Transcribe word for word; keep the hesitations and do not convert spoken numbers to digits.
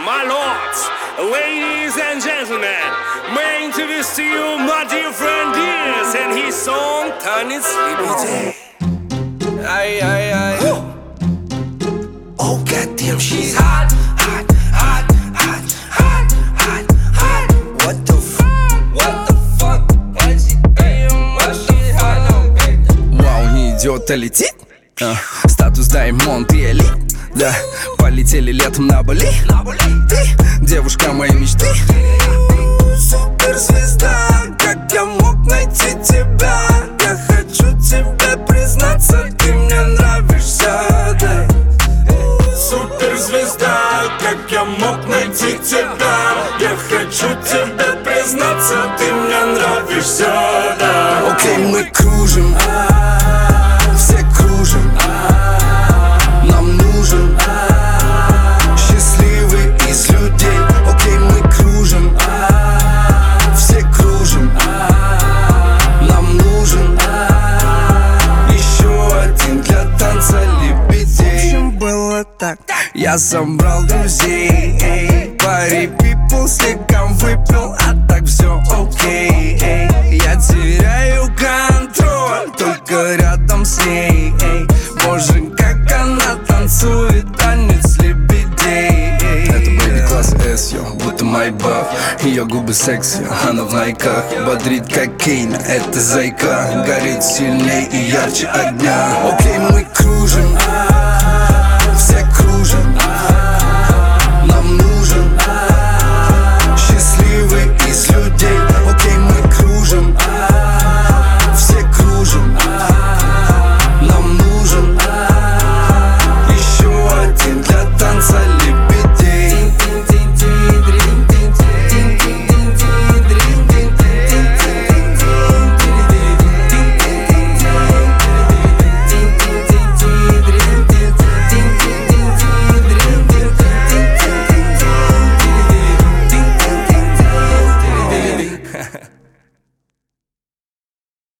my lords, ladies and gentlemen, may I introduce to you my dear friend Diaz and his song Танец лебедей. Ay, ay, ay. Oh goddamn, she's hot, hot, hot, hot, hot, hot, hot. What the fuck, what the fuck? Why she damn, why she hot? Вау, не идет, а летит. а, Статус Даймонд и элит. Да, полетели летом на Бали. Ты, девушка моей мечты. Суперзвезда, как я мог найти тебя? Я хочу тебе признаться, ты мне нравишься, да. Суперзвезда, как я мог найти тебя? Я хочу тебе признаться, ты мне нравишься, да. Окей, мы кружим, все кружим. Нам нужен счастливый из людей. Окей, мы кружим, все кружим. Нам нужен еще один для танца лебедей. В общем, было так. Я собрал друзей, эй, пари people, слегка выпил, а так все окей, эй. Я теряю контроль, только рядом с ней, эй. Боже, как она танцует танец лебедей, эй. Это бэйби класса S, йо, будто майбах. Ее губы секси, она в найках. Бодрит как Кейна, это зайка. Горит сильней и ярче огня. Окей, мы кружим,